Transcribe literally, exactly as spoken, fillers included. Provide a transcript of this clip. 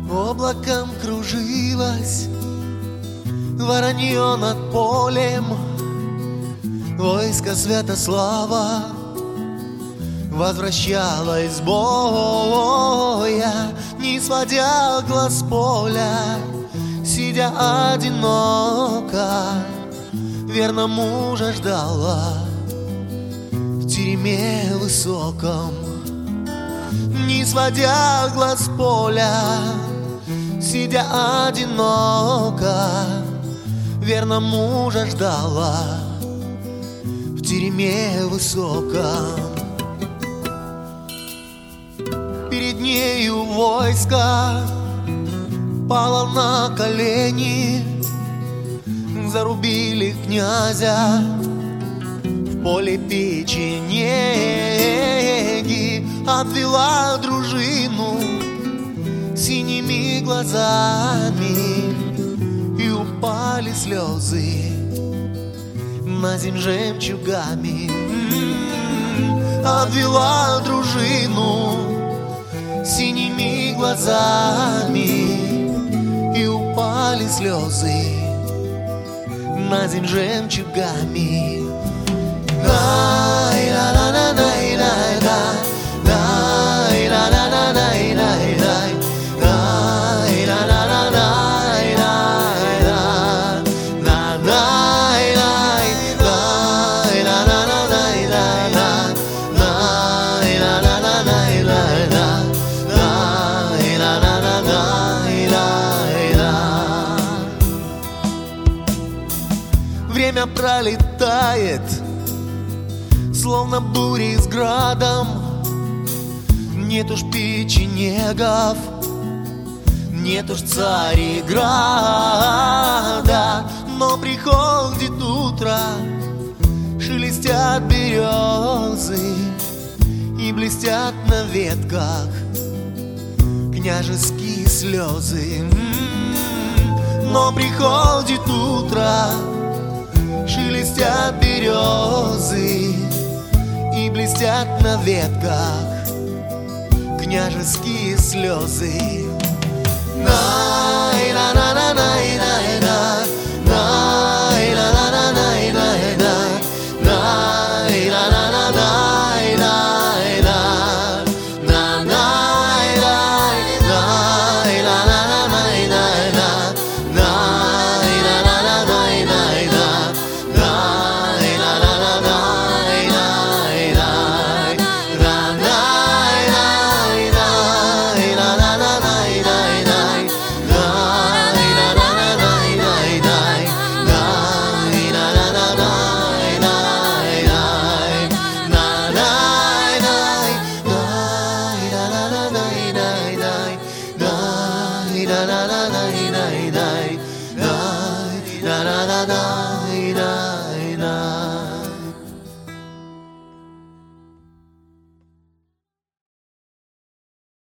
Облаком кружилось воронье над полем, войско Святослава возвращалось с боя, не сводя глаз с поля, сидя одиноко, верно мужа ждала в тереме высоком. Не сводя глаз с поля, сидя одиноко, верно мужа ждала в тереме высоком. Перед нею войско пало на колени, зарубили князя в поле печенеги. Отвела дружину синими глазами, и упали слезы на земь жемчугами. Обвела дружину синими глазами, и упали слезы на земь жемчугами. Время пролетает, словно бури с градом. Нет уж печенегов, нет уж Цареграда, но приходит утро, шелестят березы и блестят на ветках княжеские слезы. Но приходит утро, шелестят березы и блестят на ветках княжеские слезы.